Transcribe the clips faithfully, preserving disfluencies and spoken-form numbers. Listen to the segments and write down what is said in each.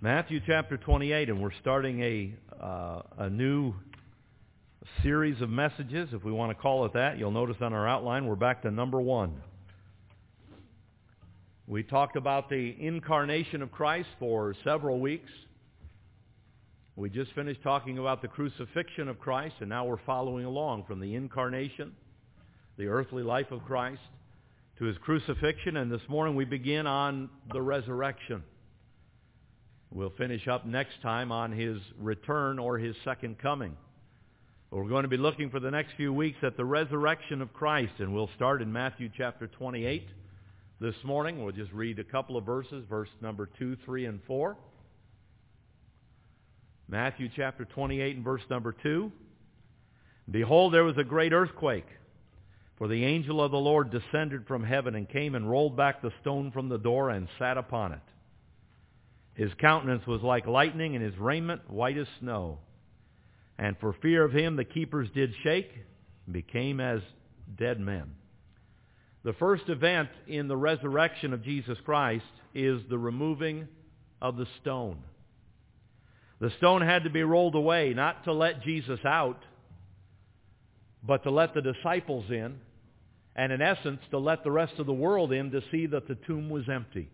Matthew chapter twenty-eight, and we're starting a uh, a new series of messages, if we want to call it that. You'll notice on our outline we're back to number one. We talked about the incarnation of Christ for several weeks. We just finished talking about the crucifixion of Christ, and now we're following along from the incarnation, the earthly life of Christ, to His crucifixion, and this morning we begin on the resurrection. We'll finish up next time on His return or His second coming. But we're going to be looking for the next few weeks at the resurrection of Christ, and we'll start in Matthew chapter twenty-eight this morning. We'll just read a couple of verses, verse number two, three, and four. Matthew chapter twenty-eight and verse number two. Behold, there was a great earthquake, for the angel of the Lord descended from heaven and came and rolled back the stone from the door and sat upon it. His countenance was like lightning, and his raiment white as snow. And for fear of him the keepers did shake, and became as dead men. The first event in the resurrection of Jesus Christ is the removing of the stone. The stone had to be rolled away, not to let Jesus out, but to let the disciples in, and in essence to let the rest of the world in to see that the tomb was empty.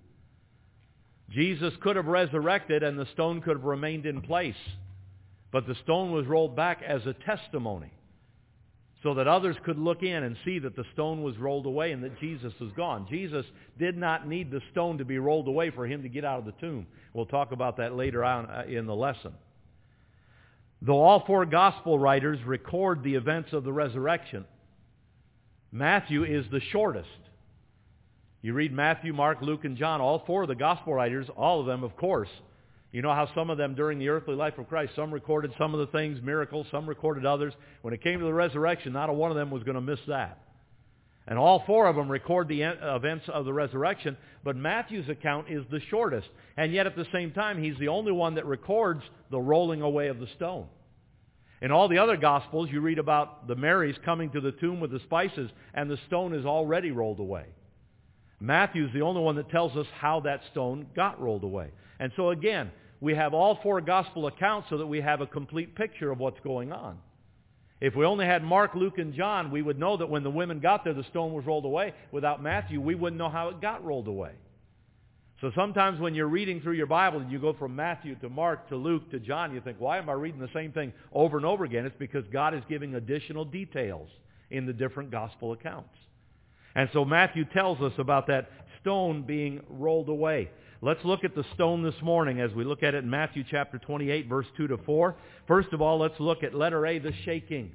Jesus could have resurrected and the stone could have remained in place, but the stone was rolled back as a testimony so that others could look in and see that the stone was rolled away and that Jesus was gone. Jesus did not need the stone to be rolled away for Him to get out of the tomb. We'll talk about that later on in the lesson. Though all four gospel writers record the events of the resurrection, Matthew is the shortest. You read Matthew, Mark, Luke, and John, all four of the gospel writers, all of them, of course. You know how some of them during the earthly life of Christ, some recorded some of the things, miracles, some recorded others. When it came to the resurrection, not a one of them was going to miss that. And all four of them record the events of the resurrection, but Matthew's account is the shortest. And yet at the same time, he's the only one that records the rolling away of the stone. In all the other Gospels, you read about the Marys coming to the tomb with the spices, and the stone is already rolled away. Matthew's the only one that tells us how that stone got rolled away. And so again, we have all four Gospel accounts so that we have a complete picture of what's going on. If we only had Mark, Luke, and John, we would know that when the women got there, the stone was rolled away. Without Matthew, we wouldn't know how it got rolled away. So sometimes when you're reading through your Bible and you go from Matthew to Mark to Luke to John, you think, why am I reading the same thing over and over again? It's because God is giving additional details in the different Gospel accounts. And so Matthew tells us about that stone being rolled away. Let's look at the stone this morning as we look at it in Matthew chapter twenty-eight, verse two to four. First of all, let's look at letter A, the shaking.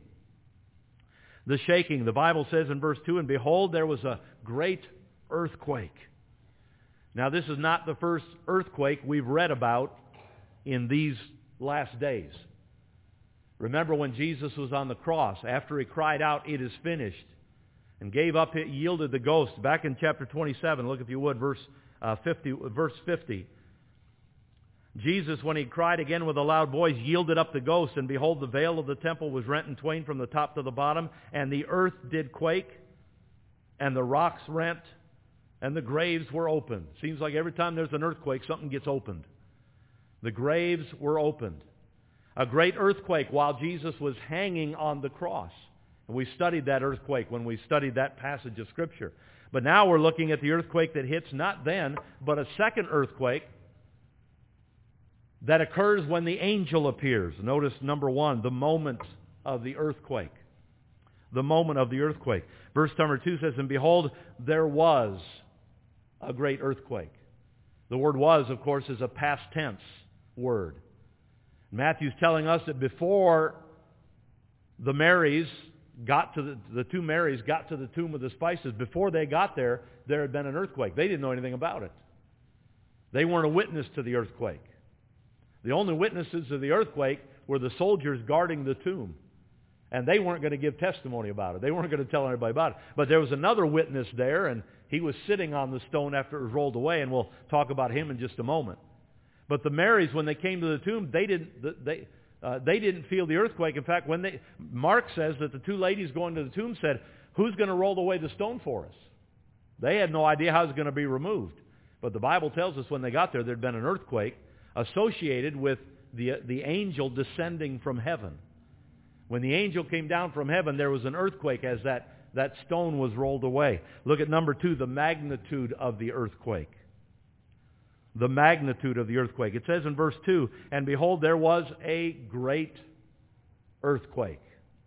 The shaking. The Bible says in verse two, and behold, there was a great earthquake. Now, this is not the first earthquake we've read about in these last days. Remember when Jesus was on the cross, after He cried out, "It is finished," and gave up, it yielded the ghost. Back in chapter twenty-seven, look if you would, verse uh, fifty. Verse fifty. Jesus, when He cried again with a loud voice, yielded up the ghost, and behold, the veil of the temple was rent in twain from the top to the bottom, and the earth did quake, and the rocks rent, and the graves were opened. Seems like every time there's an earthquake, something gets opened. The graves were opened. A great earthquake while Jesus was hanging on the cross. And we studied that earthquake when we studied that passage of Scripture. But now we're looking at the earthquake that hits not then, but a second earthquake that occurs when the angel appears. Notice number one, the moment of the earthquake. The moment of the earthquake. Verse number two says, and behold, there was a great earthquake. The word was, of course, is a past tense word. Matthew's telling us that before the Marys got to the, the two Marys got to the tomb with the spices, before they got there, there had been an earthquake. They didn't know anything about it. They weren't a witness to the earthquake. The only witnesses of the earthquake were the soldiers guarding the tomb. And they weren't going to give testimony about it. They weren't going to tell anybody about it. But there was another witness there, and he was sitting on the stone after it was rolled away, and we'll talk about him in just a moment. But the Marys, when they came to the tomb, they didn't they uh, they didn't feel the earthquake. In fact, when they Mark says that the two ladies going to the tomb said, "Who's going to roll away the stone for us?" They had no idea how it was going to be removed. But the Bible tells us when they got there, there'd been an earthquake. associated with the, the angel descending from heaven. When the angel came down from heaven, there was an earthquake as that, that stone was rolled away. Look at number two, the magnitude of the earthquake. The magnitude of the earthquake. It says in verse two, and behold, there was a great earthquake.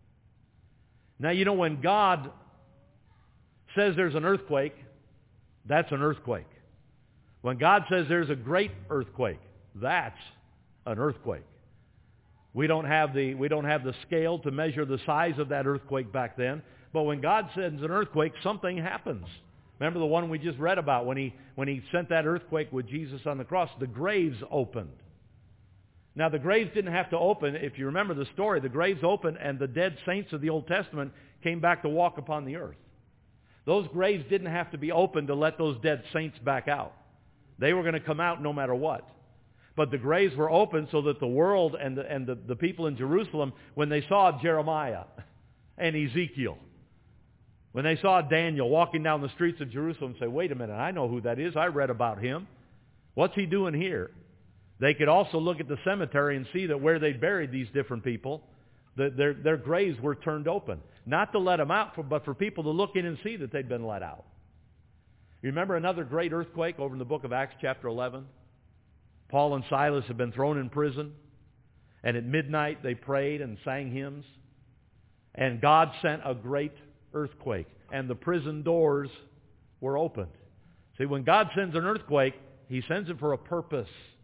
Now, you know, when God says there's an earthquake, that's an earthquake. When God says there's a great earthquake, that's an earthquake. We don't have the we don't have the scale to measure the size of that earthquake back then, but when God sends an earthquake, something happens. Remember the one we just read about when he when he sent that earthquake with Jesus on the cross, the graves opened. Now the graves didn't have to open. If you remember the story, the graves opened and the dead saints of the Old Testament came back to walk upon the earth. Those graves didn't have to be opened to let those dead saints back out. They were going to come out no matter what. But the graves were open so that the world and the, and the, the people in Jerusalem, when they saw Jeremiah and Ezekiel, when they saw Daniel walking down the streets of Jerusalem, say, wait a minute, I know who that is. I read about him. What's he doing here? They could also look at the cemetery and see that where they buried these different people, the, their, their graves were turned open. Not to let them out, for, but for people to look in and see that they'd been let out. You remember another great earthquake over in the book of Acts chapter eleven? Paul and Silas had been thrown in prison, and at midnight they prayed and sang hymns, and God sent a great earthquake, and the prison doors were opened. See, when God sends an earthquake, He sends it for a purpose.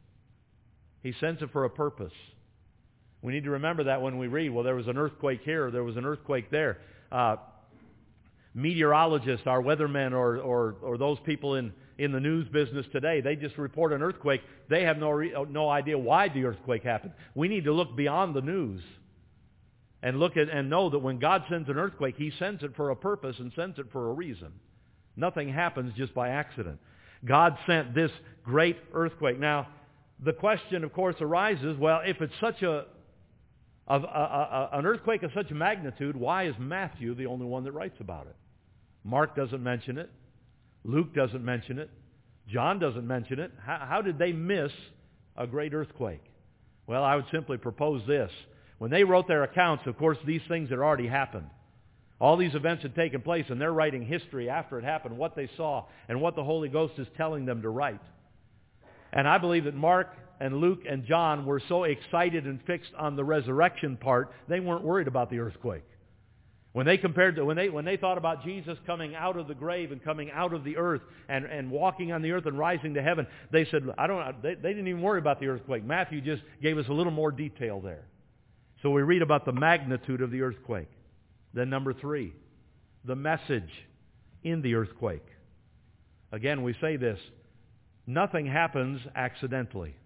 He sends it for a purpose. We need to remember that when we read, well, there was an earthquake here, or there was an earthquake there. Uh, meteorologists, our weathermen, or, or, or those people in, in the news business today, they just report an earthquake. They have no, re- no idea why the earthquake happened. We need to look beyond the news and look at and know that when God sends an earthquake, He sends it for a purpose and sends it for a reason. Nothing happens just by accident. God sent this great earthquake. Now, the question, of course, arises, well, if it's such a, a, a, a an earthquake of such a magnitude, why is Matthew the only one that writes about it? Mark doesn't mention it. Luke doesn't mention it. John doesn't mention it. How, how did they miss a great earthquake? Well, I would simply propose this. When they wrote their accounts, of course, these things had already happened. All these events had taken place, and they're writing history after it happened, what they saw, and what the Holy Ghost is telling them to write. And I believe that Mark and Luke and John were so excited and fixed on the resurrection part, they weren't worried about the earthquake. When they compared to, when they, when they thought about Jesus coming out of the grave and coming out of the earth and, and walking on the earth and rising to heaven, they said, I don't, they, they didn't even worry about the earthquake. Matthew just gave us a little more detail there. So we read about the magnitude of the earthquake. Then number three, the message in the earthquake. Again, we say this, nothing happens accidentally.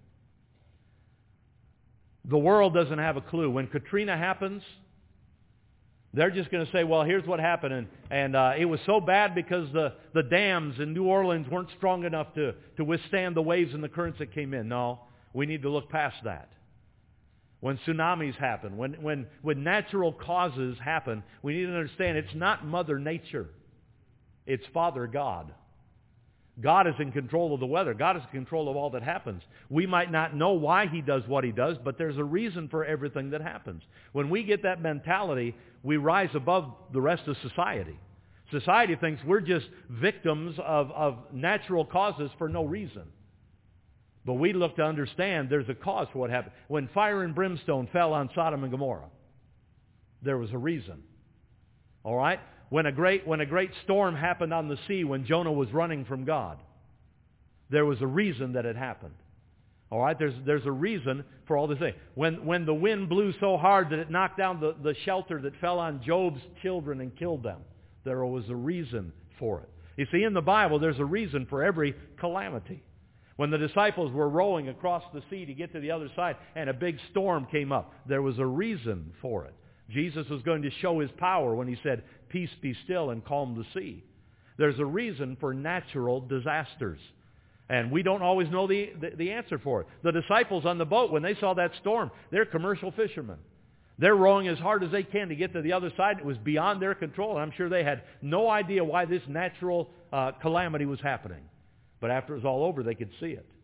The world doesn't have a clue. When Katrina happens, they're just going to say, well, here's what happened. And, and uh, it was so bad because the, the dams in New Orleans weren't strong enough to, to withstand the waves and the currents that came in. No, we need to look past that. When tsunamis happen, when, when, when natural causes happen, we need to understand it's not Mother Nature. It's Father God. God is in control of the weather. God is in control of all that happens. We might not know why He does what He does, but there's a reason for everything that happens. When we get that mentality, we rise above the rest of society. Society thinks we're just victims of, of natural causes for no reason. But we look to understand there's a cause for what happened. When fire and brimstone fell on Sodom and Gomorrah, there was a reason. All right? When a great when a great storm happened on the sea when Jonah was running from God, there was a reason that it happened. All right? There's there's a reason for all this thing. When when the wind blew so hard that it knocked down the, the shelter that fell on Job's children and killed them, there was a reason for it. You see, in the Bible, there's a reason for every calamity. When the disciples were rowing across the sea to get to the other side and a big storm came up, there was a reason for it. Jesus was going to show His power when He said, peace be still, and calm the sea. There's a reason for natural disasters. And we don't always know the, the, the answer for it. The disciples on the boat, when they saw that storm, they're commercial fishermen. They're rowing as hard as they can to get to the other side. It was beyond their control, and I'm sure they had no idea why this natural uh, calamity was happening. But after it was all over, they could see it.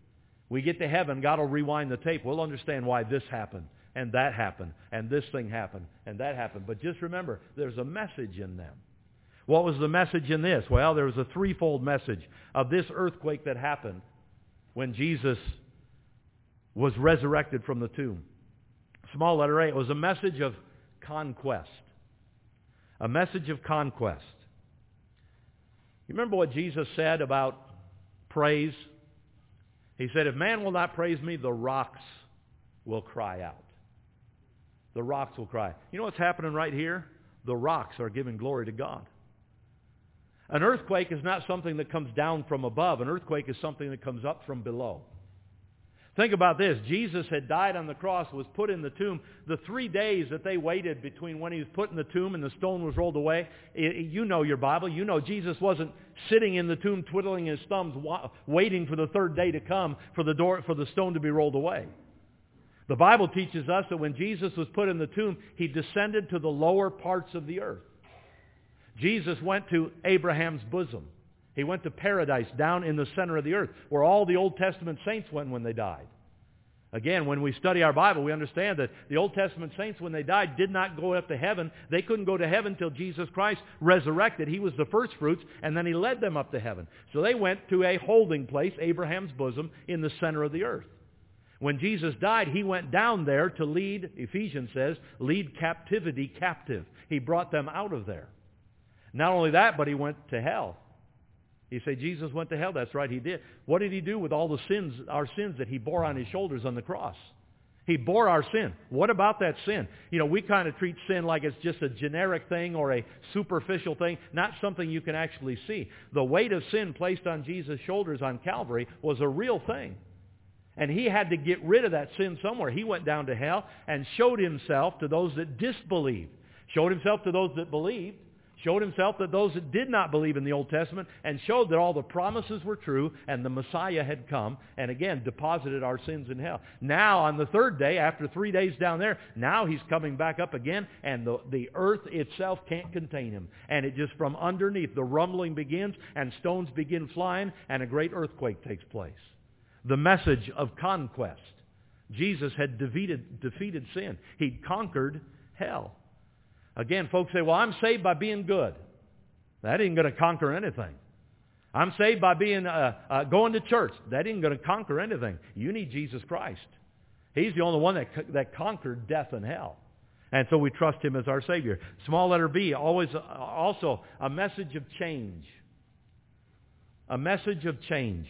We get to heaven, God will rewind the tape. We'll understand why this happened, and that happened, and this thing happened, and that happened. But just remember, there's a message in them. What was the message in this? Well, there was a threefold message of this earthquake that happened when Jesus was resurrected from the tomb. Small letter A, it was a message of conquest. A message of conquest. You remember what Jesus said about praise? He said, if man will not praise me, the rocks will cry out. The rocks will cry. You know what's happening right here? The rocks are giving glory to God. An earthquake is not something that comes down from above. An earthquake is something that comes up from below. Think about this. Jesus had died on the cross, was put in the tomb. The three days that they waited between when he was put in the tomb and the stone was rolled away, you know your Bible. You know Jesus wasn't sitting in the tomb twiddling his thumbs waiting for the third day to come for the door for the stone to be rolled away. The Bible teaches us that when Jesus was put in the tomb, he descended to the lower parts of the earth. Jesus went to Abraham's bosom. He went to paradise down in the center of the earth, where all the Old Testament saints went when they died. Again, when we study our Bible, we understand that the Old Testament saints, when they died, did not go up to heaven. They couldn't go to heaven until Jesus Christ resurrected. He was the first fruits, and then he led them up to heaven. So they went to a holding place, Abraham's bosom, in the center of the earth. When Jesus died, he went down there to lead, Ephesians says, lead captivity captive. He brought them out of there. Not only that, but he went to hell. You say, Jesus went to hell. That's right, he did. What did he do with all the sins, our sins that he bore on his shoulders on the cross? He bore our sin. What about that sin? You know, we kind of treat sin like it's just a generic thing or a superficial thing, not something you can actually see. The weight of sin placed on Jesus' shoulders on Calvary was a real thing. And he had to get rid of that sin somewhere. He went down to hell and showed himself to those that disbelieved. Showed himself to those that believed. Showed himself to those that did not believe in the Old Testament, and showed that all the promises were true and the Messiah had come, and again deposited our sins in hell. Now on the third day, after three days down there, now he's coming back up again, and the, the earth itself can't contain him. And it just from underneath, the rumbling begins, and stones begin flying, and a great earthquake takes place. The message of conquest. Jesus had defeated, defeated sin. He'd conquered hell. Again, folks say, well, I'm saved by being good. That ain't going to conquer anything. I'm saved by being uh, uh, going to church. That ain't going to conquer anything. You need Jesus Christ. He's the only one that, that conquered death and hell. And so we trust him as our Savior. Small letter B, always uh, also a message of change. A message of change.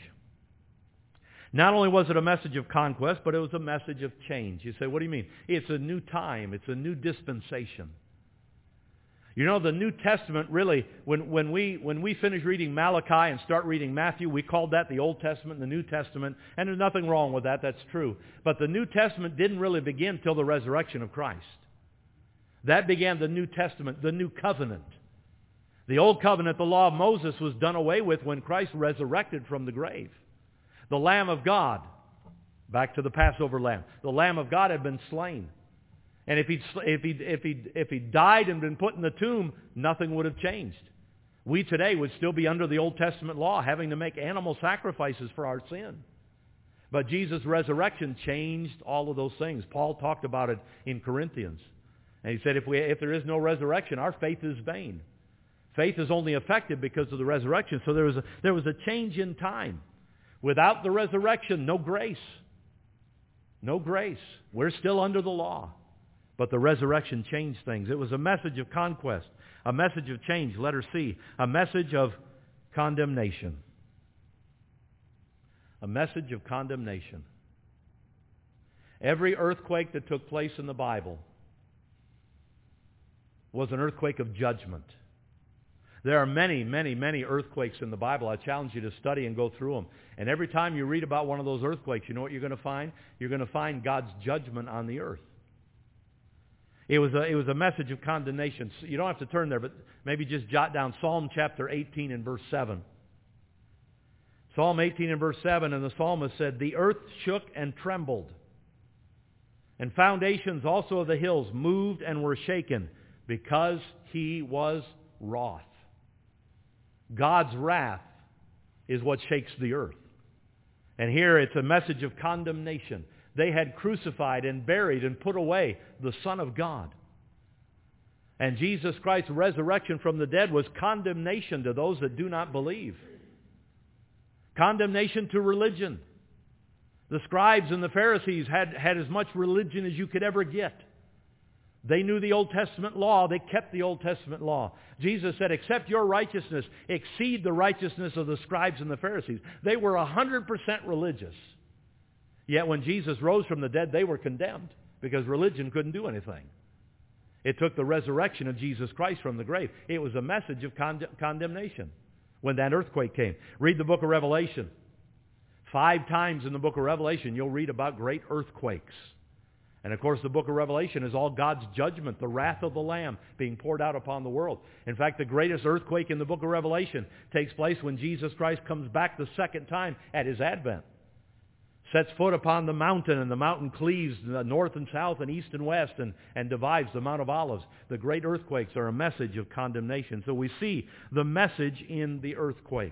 Not only was it a message of conquest, but it was a message of change. You say, what do you mean? It's a new time. It's a new dispensation. You know, the New Testament really, when, when we when we finish reading Malachi and start reading Matthew, we called that the Old Testament and the New Testament, and there's nothing wrong with that, that's true. But the New Testament didn't really begin until the resurrection of Christ. That began the New Testament, the New Covenant. The Old Covenant, the law of Moses, was done away with when Christ resurrected from the grave. The Lamb of God, back to the Passover Lamb, the Lamb of God had been slain. And if he if he if he if he died and been put in the tomb, nothing would have changed. We today would still be under the Old Testament law, having to make animal sacrifices for our sin. But Jesus' resurrection changed all of those things. Paul talked about it in Corinthians, and he said, if we if there is no resurrection, our faith is vain. Faith is only effective because of the resurrection. So there was a, there was a change in time. Without the resurrection, no grace. No grace. We're still under the law. But the resurrection changed things. It was a message of conquest, a message of change, letter C, a message of condemnation. A message of condemnation. Every earthquake that took place in the Bible was an earthquake of judgment. There are many, many, many earthquakes in the Bible. I challenge you to study and go through them. And every time you read about one of those earthquakes, you know what you're going to find? You're going to find God's judgment on the earth. It was a, it was a message of condemnation. You don't have to turn there, but maybe just jot down Psalm chapter eighteen and verse seven. Psalm eighteen and verse seven, and the psalmist said, the earth shook and trembled, and foundations also of the hills moved and were shaken, because he was wroth. God's wrath is what shakes the earth. And here it's a message of condemnation. They had crucified and buried and put away the Son of God. And Jesus Christ's resurrection from the dead was condemnation to those that do not believe. Condemnation to religion. The scribes and the Pharisees had, had as much religion as you could ever get. They knew the Old Testament law. They kept the Old Testament law. Jesus said, except your righteousness exceed the righteousness of the scribes and the Pharisees. They were one hundred percent religious. Yet when Jesus rose from the dead, they were condemned because religion couldn't do anything. It took the resurrection of Jesus Christ from the grave. It was a message of con- condemnation when that earthquake came. Read the book of Revelation. Five times in the book of Revelation, you'll read about great earthquakes. And of course, the book of Revelation is all God's judgment, the wrath of the Lamb being poured out upon the world. In fact, the greatest earthquake in the book of Revelation takes place when Jesus Christ comes back the second time at His advent. Sets foot upon the mountain, and the mountain cleaves north and south and east and west and, and divides the Mount of Olives. The great earthquakes are a message of condemnation. So we see the message in the earthquake.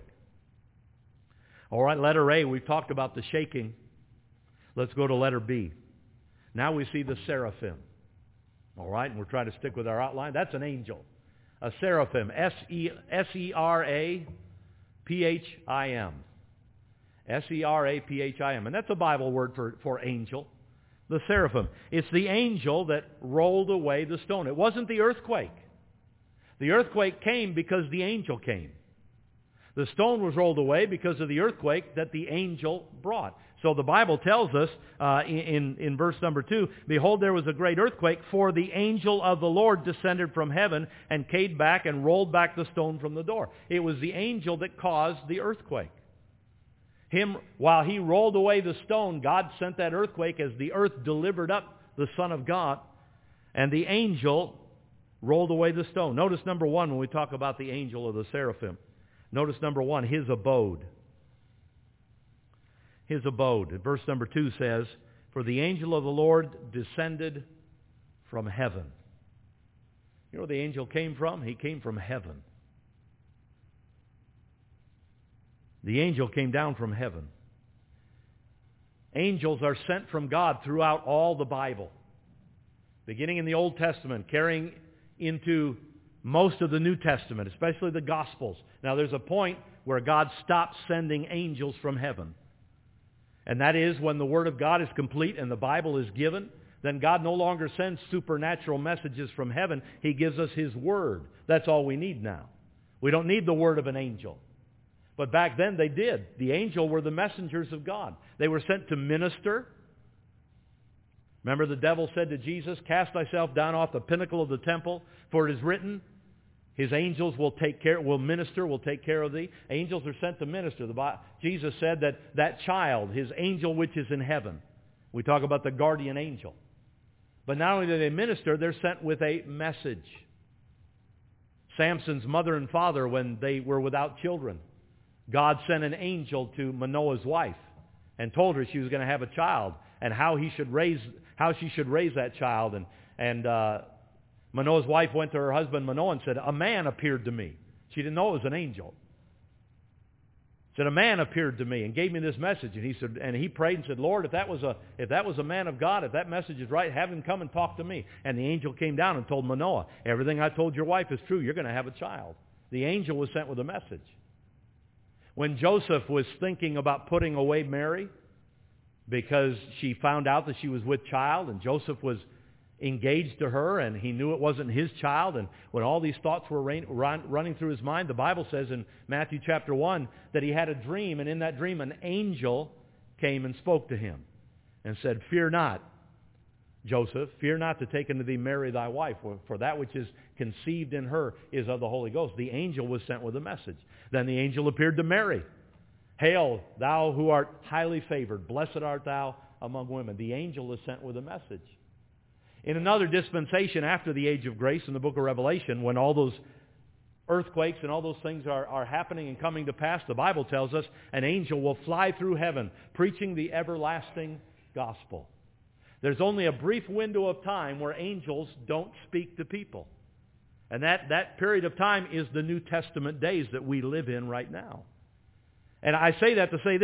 All right, letter A, we've talked about the shaking. Let's go to letter B. Now we see the seraphim. All right, and we're trying to stick with our outline. That's an angel. A seraphim, S E R A P H I M. S E R A P H I M. And that's a Bible word for, for angel. The seraphim. It's the angel that rolled away the stone. It wasn't the earthquake. The earthquake came because the angel came. The stone was rolled away because of the earthquake that the angel brought. So the Bible tells us uh, in, in verse number two, behold, there was a great earthquake, for the angel of the Lord descended from heaven and came back and rolled back the stone from the door. It was the angel that caused the earthquake. Him, while he rolled away the stone, God sent that earthquake as the earth delivered up the Son of God, and the angel rolled away the stone. Notice number one when we talk about the angel of the seraphim. Notice number one, his abode. His abode. Verse number two says, for the angel of the Lord descended from heaven. You know where the angel came from? He came from heaven. The angel came down from heaven. Angels are sent from God throughout all the Bible. Beginning in the Old Testament, carrying into most of the New Testament, especially the Gospels. Now there's a point where God stops sending angels from heaven. And that is when the Word of God is complete and the Bible is given, then God no longer sends supernatural messages from heaven. He gives us His Word. That's all we need now. We don't need the word of an angel. But back then they did. The angel were the messengers of God. They were sent to minister. Remember the devil said to Jesus, cast thyself down off the pinnacle of the temple, for it is written, His angels will take care, will minister, will take care of thee. Angels are sent to minister. The Bible, Jesus said that that child, His angel which is in heaven. We talk about the guardian angel. But not only do they minister, they're sent with a message. Samson's mother and father, when they were without children, God sent an angel to Manoah's wife and told her she was going to have a child and how he should raise, how she should raise that child. And and uh, Manoah's wife went to her husband Manoah and said, a man appeared to me. She didn't know it was an angel. Said, a man appeared to me and gave me this message. And he said, and he prayed and said, Lord, if that was a if that was a man of God, if that message is right, have him come and talk to me. And the angel came down and told Manoah, everything I told your wife is true. You're going to have a child. The angel was sent with a message. When Joseph was thinking about putting away Mary because she found out that she was with child, and Joseph was engaged to her and he knew it wasn't his child, and when all these thoughts were rain, run, running through his mind, the Bible says in Matthew chapter one that he had a dream, and in that dream an angel came and spoke to him and said, fear not, Joseph, fear not to take unto thee Mary thy wife, for that which is conceived in her is of the Holy Ghost. The angel was sent with a message. Then the angel appeared to Mary. Hail, thou who art highly favored, blessed art thou among women. The angel is sent with a message. In another dispensation after the age of grace in the book of Revelation, when all those earthquakes and all those things are, are happening and coming to pass, the Bible tells us an angel will fly through heaven preaching the everlasting gospel. There's only a brief window of time where angels don't speak to people. And that, that period of time is the New Testament days that we live in right now. And I say that to say this.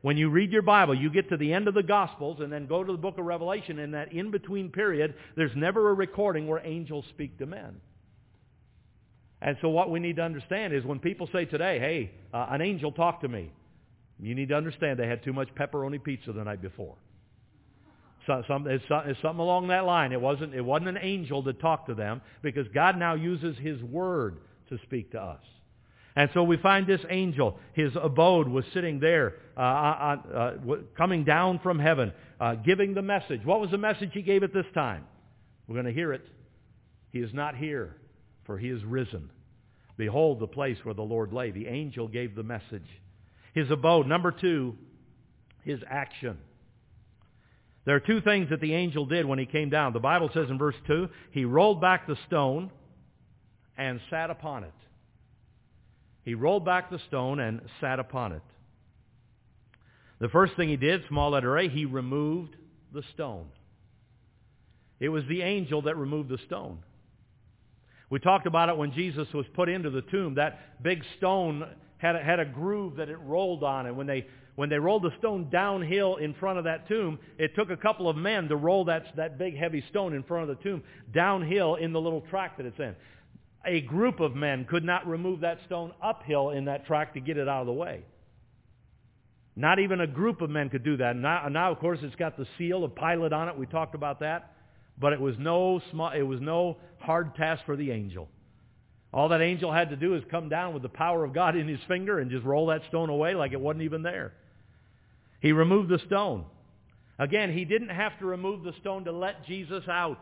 When you read your Bible, you get to the end of the Gospels and then go to the book of Revelation. In that in-between period, there's never a recording where angels speak to men. And so what we need to understand is when people say today, hey, uh, an angel talked to me, you need to understand they had too much pepperoni pizza the night before. So, some, it's, it's something along that line. It wasn't, it wasn't an angel that talked to them, because God now uses His Word to speak to us. And so we find this angel, his abode was sitting there, uh, uh, uh, coming down from heaven, uh, giving the message. What was the message he gave at this time? We're going to hear it. He is not here, for He is risen. Behold the place where the Lord lay. The angel gave the message. His abode. Number two, His action. There are two things that the angel did when he came down. The Bible says in verse two, he rolled back the stone and sat upon it. He rolled back the stone and sat upon it. The first thing he did, small letter A, he removed the stone. It was the angel that removed the stone. We talked about it when Jesus was put into the tomb. That big stone had a, had a groove that it rolled on. And when they, when they rolled the stone downhill in front of that tomb, it took a couple of men to roll that, that big heavy stone in front of the tomb downhill in the little track that it's in. A group of men could not remove that stone uphill in that track to get it out of the way. Not even a group of men could do that. Now, now of course, it's got the seal of Pilate on it. We talked about that. But it was no small, it was no hard task for the angel. All that angel had to do is come down with the power of God in his finger and just roll that stone away like it wasn't even there. He removed the stone. Again, he didn't have to remove the stone to let Jesus out.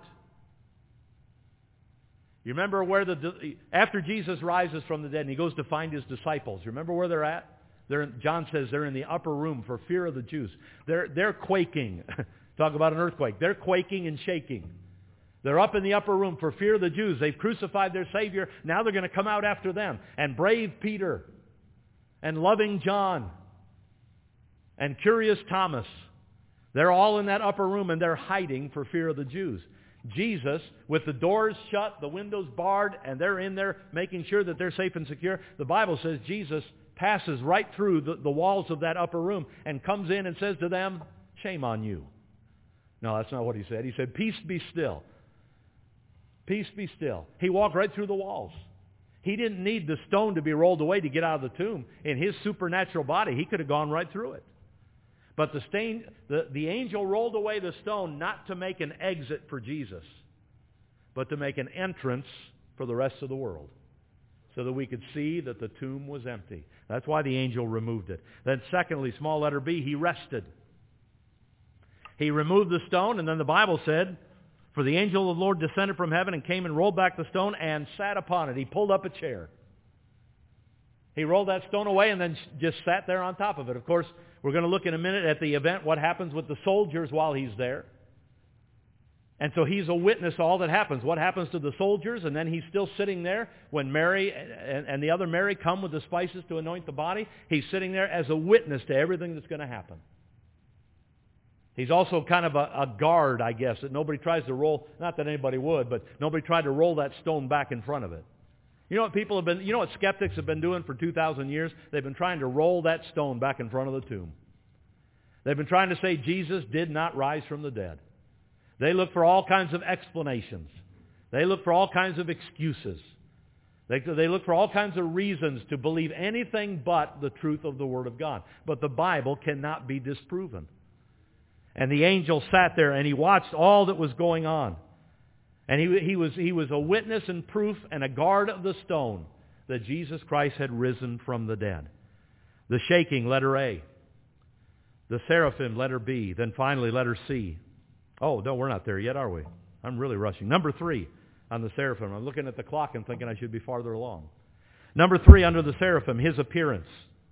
You remember where the, after Jesus rises from the dead and he goes to find his disciples, you remember where they're at? They're in, John says they're in the upper room for fear of the Jews. They're, they're quaking. Talk about an earthquake. They're quaking and shaking. They're up in the upper room for fear of the Jews. They've crucified their Savior. Now they're going to come out after them. And brave Peter and loving John and curious Thomas, they're all in that upper room and they're hiding for fear of the Jews. Jesus, with the doors shut, the windows barred, and they're in there making sure that they're safe and secure. The Bible says Jesus passes right through the, the walls of that upper room and comes in and says to them, shame on you. No, that's not what he said. He said, peace be still. Peace be still. He walked right through the walls. He didn't need the stone to be rolled away to get out of the tomb. In his supernatural body, he could have gone right through it. But the, stain, the, the angel rolled away the stone not to make an exit for Jesus, but to make an entrance for the rest of the world, so that we could see that the tomb was empty. That's why the angel removed it. Then secondly, small letter B, he rested. He removed the stone, and then the Bible said, for the angel of the Lord descended from heaven and came and rolled back the stone and sat upon it. He pulled up a chair. He rolled that stone away and then just sat there on top of it. Of course, we're going to look in a minute at the event, what happens with the soldiers while he's there. And so he's a witness to all that happens. What happens to the soldiers? And then he's still sitting there when Mary and, and the other Mary come with the spices to anoint the body. He's sitting there as a witness to everything that's going to happen. He's also kind of a, a guard, I guess, that nobody tries to roll, not that anybody would, but nobody tried to roll that stone back in front of it. You know what people have been, you know what skeptics have been doing for two thousand years? They've been trying to roll that stone back in front of the tomb. They've been trying to say Jesus did not rise from the dead. They look for all kinds of explanations. They look for all kinds of excuses. They, they look for all kinds of reasons to believe anything but the truth of the Word of God. But the Bible cannot be disproven. And the angel sat there and he watched all that was going on. And he, he, was, he was a witness and proof and a guard of the stone that Jesus Christ had risen from the dead. The shaking, letter A. The seraphim, letter B. Then finally, letter C. Oh, no, we're not there yet, are we? I'm really rushing. Number three on the seraphim. I'm looking at the clock and thinking I should be farther along. Number three under the seraphim, his appearance.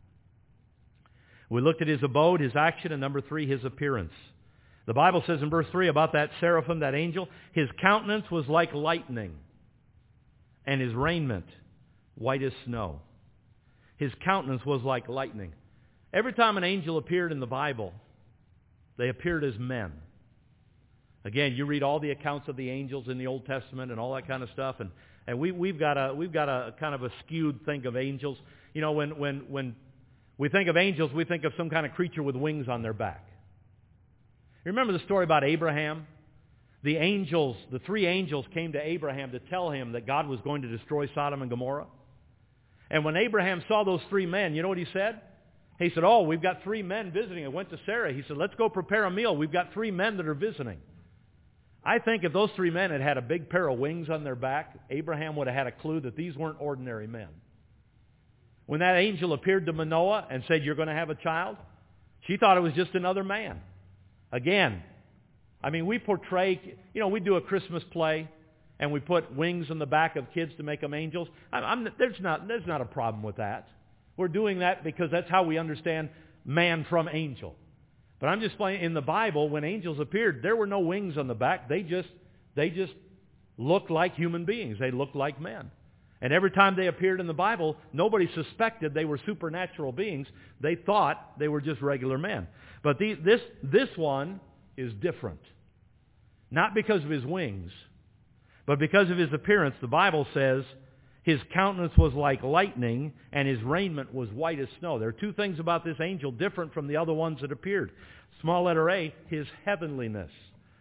We looked at his abode, his action, and number three, his appearance. The Bible says in verse three about that seraphim, that angel, his countenance was like lightning, and his raiment white as snow. His countenance was like lightning. Every time an angel appeared in the Bible, they appeared as men. Again, you read all the accounts of the angels in the Old Testament and all that kind of stuff, and, and we, we've got a we've got a kind of a skewed thing of angels. You know, when when when We think of angels, we think of some kind of creature with wings on their back. You remember the story about Abraham? The angels, the three angels came to Abraham to tell him that God was going to destroy Sodom and Gomorrah. And when Abraham saw those three men, you know what he said? He said, oh, we've got three men visiting. I went to Sarah. He said, let's go prepare a meal. We've got three men that are visiting. I think if those three men had had a big pair of wings on their back, Abraham would have had a clue that these weren't ordinary men. When that angel appeared to Manoah and said, you're going to have a child, she thought it was just another man. Again, I mean, we portray, you know, we do a Christmas play, and we put wings on the back of kids to make them angels. I'm, I'm, there's not, there's not a problem with that. We're doing that because that's how we understand man from angel. But I'm just playing, in the Bible, when angels appeared, there were no wings on the back. They just, they just looked like human beings. They looked like men. And every time they appeared in the Bible, nobody suspected they were supernatural beings. They thought they were just regular men. But the, this, this one is different. Not because of his wings, but because of his appearance. The Bible says his countenance was like lightning, and his raiment was white as snow. There are two things about this angel different from the other ones that appeared. Small letter A, his heavenliness.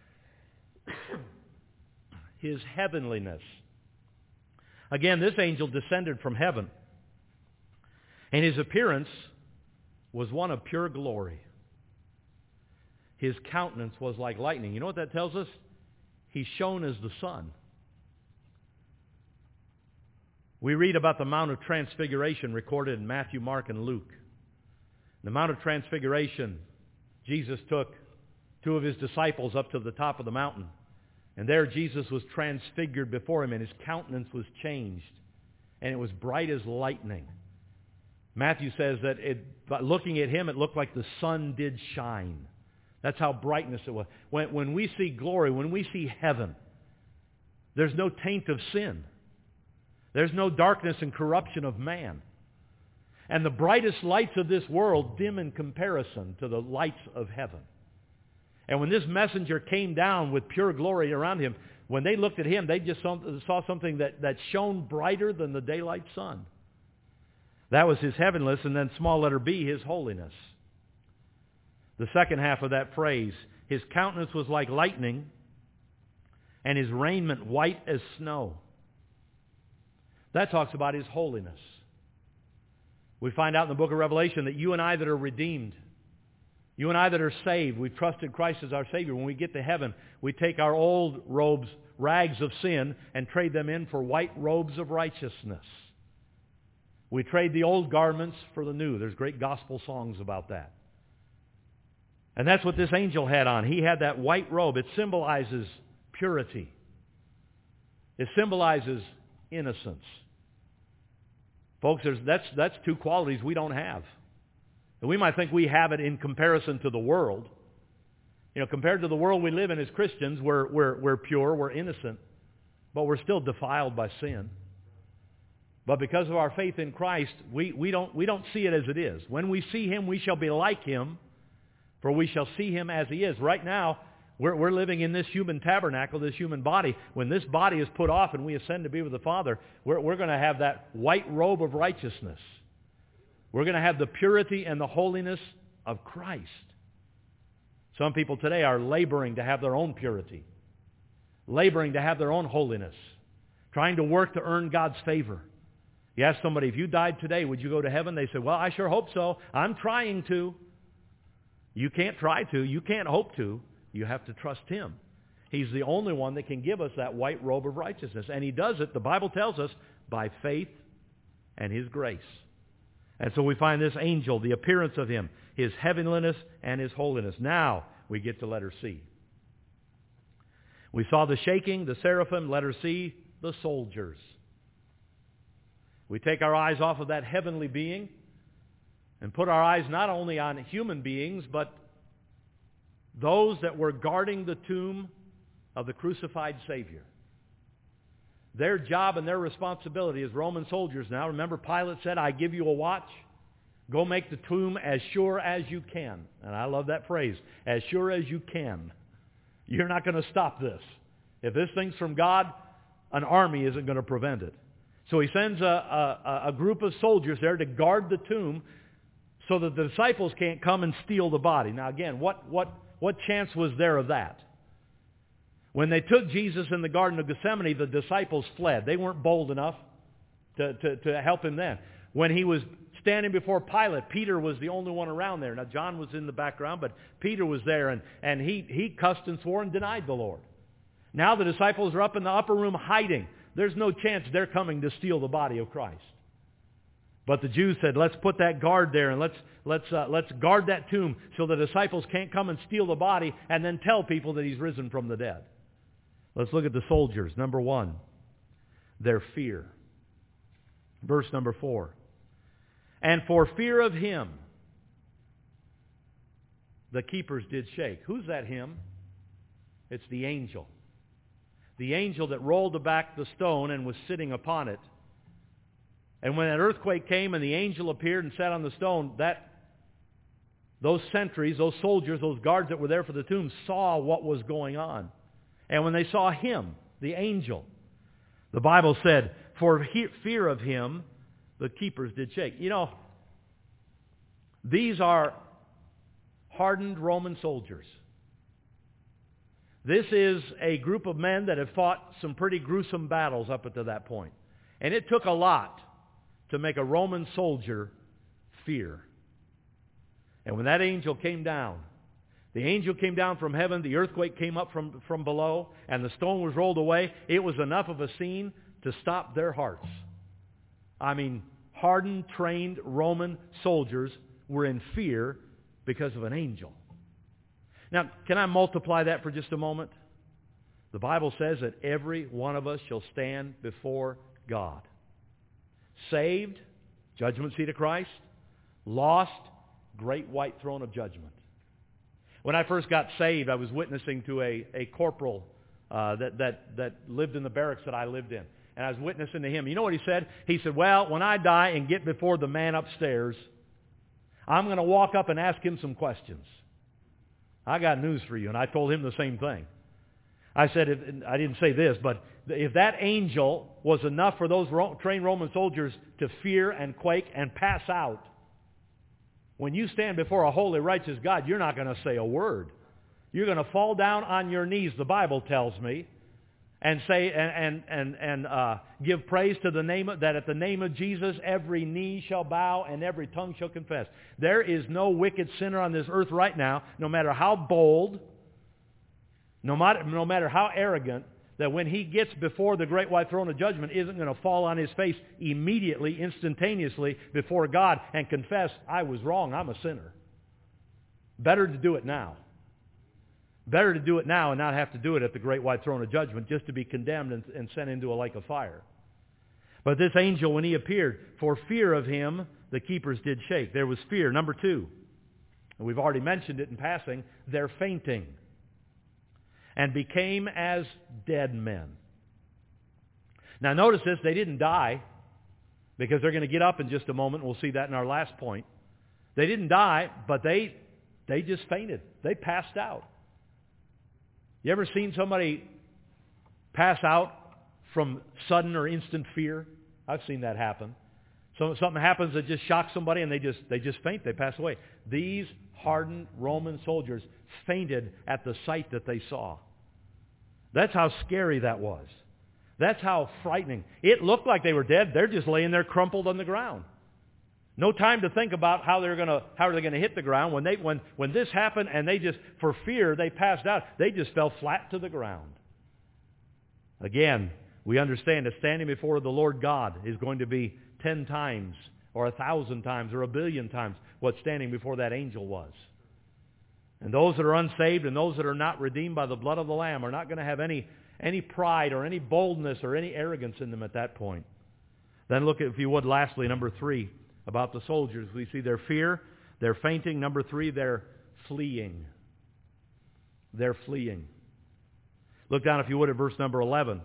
His heavenliness. Again, this angel descended from heaven, and his appearance was one of pure glory. His countenance was like lightning. You know what that tells us? He shone as the sun. We read about the Mount of Transfiguration recorded in Matthew, Mark, and Luke. The Mount of Transfiguration, Jesus took two of his disciples up to the top of the mountain. And there Jesus was transfigured before him, and his countenance was changed. And it was bright as lightning. Matthew says that it, by looking at him, it looked like the sun did shine. That's how brightness it was. When, when we see glory, when we see heaven, there's no taint of sin. There's no darkness and corruption of man. And the brightest lights of this world dim in comparison to the lights of heaven. And when this messenger came down with pure glory around him, when they looked at him, they just saw something that, that shone brighter than the daylight sun. That was his heavenliness, and then small letter B, his holiness. The second half of that phrase, his countenance was like lightning, and his raiment white as snow. That talks about his holiness. We find out in the book of Revelation that you and I that are redeemed, you and I that are saved, we've trusted Christ as our Savior. When we get to heaven, we take our old robes, rags of sin, and trade them in for white robes of righteousness. We trade the old garments for the new. There's great gospel songs about that. And that's what this angel had on. He had that white robe. It symbolizes purity. It symbolizes innocence. Folks, there's, that's, that's two qualities we don't have. And we might think we have it in comparison to the world. You know, compared to the world we live in as Christians, we're, we're, we're pure, we're innocent, but we're still defiled by sin. But because of our faith in Christ, we, we, don't, we don't see it as it is. When we see Him, we shall be like Him, for we shall see Him as He is. Right now, we're, we're living in this human tabernacle, this human body. When this body is put off and we ascend to be with the Father, we're, we're going to have that white robe of righteousness. We're going to have the purity and the holiness of Christ. Some people today are laboring to have their own purity, laboring to have their own holiness, trying to work to earn God's favor. You ask somebody, if you died today, would you go to heaven? They say, well, I sure hope so. I'm trying to. You can't try to. You can't hope to. You have to trust Him. He's the only one that can give us that white robe of righteousness. And He does it, the Bible tells us, by faith and His grace. And so we find this angel, the appearance of him, his heavenliness and his holiness. Now we get to letter C. We saw the shaking, the seraphim, letter C, the soldiers. We take our eyes off of that heavenly being and put our eyes not only on human beings, but those that were guarding the tomb of the crucified Savior. Their job and their responsibility as Roman soldiers now. Remember, Pilate said, I give you a watch. Go make the tomb as sure as you can. And I love that phrase, as sure as you can. You're not going to stop this. If this thing's from God, an army isn't going to prevent it. So he sends a, a, a group of soldiers there to guard the tomb so that the disciples can't come and steal the body. Now again, what, what, what chance was there of that? When they took Jesus in the Garden of Gethsemane, the disciples fled. They weren't bold enough to, to, to help him then. When he was standing before Pilate, Peter was the only one around there. Now John was in the background, but Peter was there, and, and he, he cussed and swore and denied the Lord. Now the disciples are up in the upper room hiding. There's no chance they're coming to steal the body of Christ. But the Jews said, let's put that guard there, and let's, let's, uh, let's guard that tomb so the disciples can't come and steal the body and then tell people that he's risen from the dead. Let's look at the soldiers. Number one, their fear. Verse number four. And for fear of him, the keepers did shake. Who's that him? It's the angel. The angel that rolled back the stone and was sitting upon it. And when that earthquake came and the angel appeared and sat on the stone, that those sentries, those soldiers, those guards that were there for the tomb saw what was going on. And when they saw him, the angel, the Bible said, for he, fear of him, the keepers did shake. You know, these are hardened Roman soldiers. This is a group of men that have fought some pretty gruesome battles up until that point. And it took a lot to make a Roman soldier fear. And when that angel came down, the angel came down from heaven, the earthquake came up from, from below, and the stone was rolled away, it was enough of a scene to stop their hearts. I mean, hardened, trained Roman soldiers were in fear because of an angel. Now, can I multiply that for just a moment? The Bible says that every one of us shall stand before God. Saved, judgment seat of Christ. Lost, great white throne of judgment. When I first got saved, I was witnessing to a, a corporal uh, that, that, that lived in the barracks that I lived in. And I was witnessing to him. You know what he said? He said, well, when I die and get before the man upstairs, I'm going to walk up and ask him some questions. I got news for you. And I told him the same thing. I said, if, I didn't say this, but if that angel was enough for those Ro- trained Roman soldiers to fear and quake and pass out, when you stand before a holy, righteous God, you're not going to say a word. You're going to fall down on your knees, the Bible tells me, and say and and and, and uh, give praise to the name of, that at the name of Jesus every knee shall bow and every tongue shall confess. There is no wicked sinner on this earth right now, no matter how bold, no matter no matter how arrogant, that when he gets before the great white throne of judgment isn't going to fall on his face immediately, instantaneously before God and confess, I was wrong, I'm a sinner. Better to do it now. Better to do it now and not have to do it at the great white throne of judgment just to be condemned and, and sent into a lake of fire. But this angel, when he appeared, for fear of him, the keepers did shake. There was fear. Number two, and we've already mentioned it in passing, they're fainting. And became as dead men. Now notice this, they didn't die, because they're going to get up in just a moment. We'll see that in our last point. They didn't die, but they they just fainted. They passed out. You ever seen somebody pass out from sudden or instant fear? I've seen that happen. So something happens that just shocks somebody and they just they just faint, they pass away. These hardened Roman soldiers fainted at the sight that they saw. That's how scary that was. That's how frightening. It looked like they were dead. They're just laying there crumpled on the ground. No time to think about how they're gonna how are they gonna hit the ground. When they when when this happened and they just for fear they passed out, they just fell flat to the ground. Again, we understand that standing before the Lord God is going to be ten times or a thousand times or a billion times what standing before that angel was. And those that are unsaved and those that are not redeemed by the blood of the Lamb are not going to have any, any pride or any boldness or any arrogance in them at that point. Then look at, if you would, lastly, number three, about the soldiers. We see their fear, their fainting. Number three, they're fleeing. They're fleeing. Look down, if you would, at verse number eleven.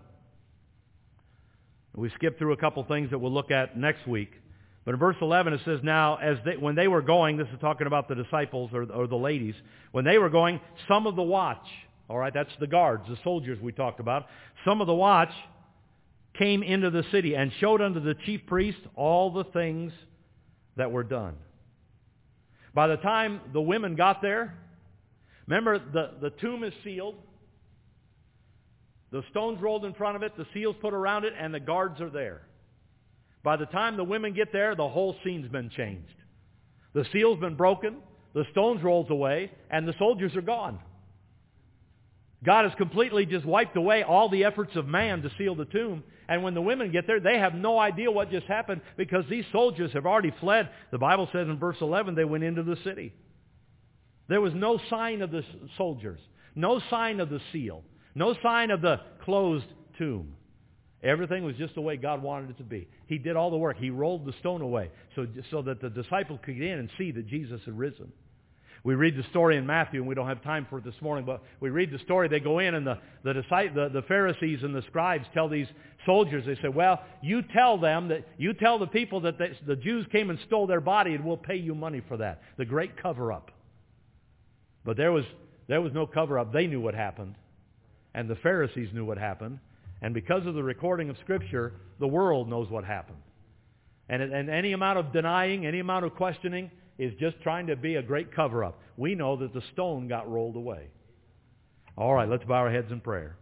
We skipped through a couple things that we'll look at next week. But in verse eleven it says, now, as they, when they were going, this is talking about the disciples or, or the ladies, when they were going, some of the watch, all right, that's the guards, the soldiers we talked about, some of the watch came into the city and showed unto the chief priest all the things that were done. By the time the women got there, remember the, the tomb is sealed. The stones rolled in front of it, the seals put around it, and the guards are there. By the time the women get there, the whole scene's been changed. The seal's been broken, the stones rolled away, and the soldiers are gone. God has completely just wiped away all the efforts of man to seal the tomb. And when the women get there, they have no idea what just happened because these soldiers have already fled. The Bible says in verse eleven, they went into the city. There was no sign of the soldiers, no sign of the seal, no sign of the closed tomb. Everything was just the way God wanted it to be. He did all the work. He rolled the stone away so, so that the disciples could get in and see that Jesus had risen. We read the story in Matthew, and we don't have time for it this morning, but we read the story. They go in, and the, the, the, the Pharisees and the scribes tell these soldiers, they say, well, you tell them, that you tell the people that they, the Jews came and stole their body, and we'll pay you money for that. The great cover-up. But there was, there was no cover-up. They knew what happened, and the Pharisees knew what happened. And because of the recording of Scripture, the world knows what happened. And, and any amount of denying, any amount of questioning is just trying to be a great cover-up. We know that the stone got rolled away. All right, let's bow our heads in prayer.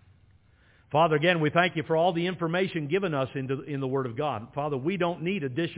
Father, again, we thank you for all the information given us in the, in the Word of God. Father, we don't need additional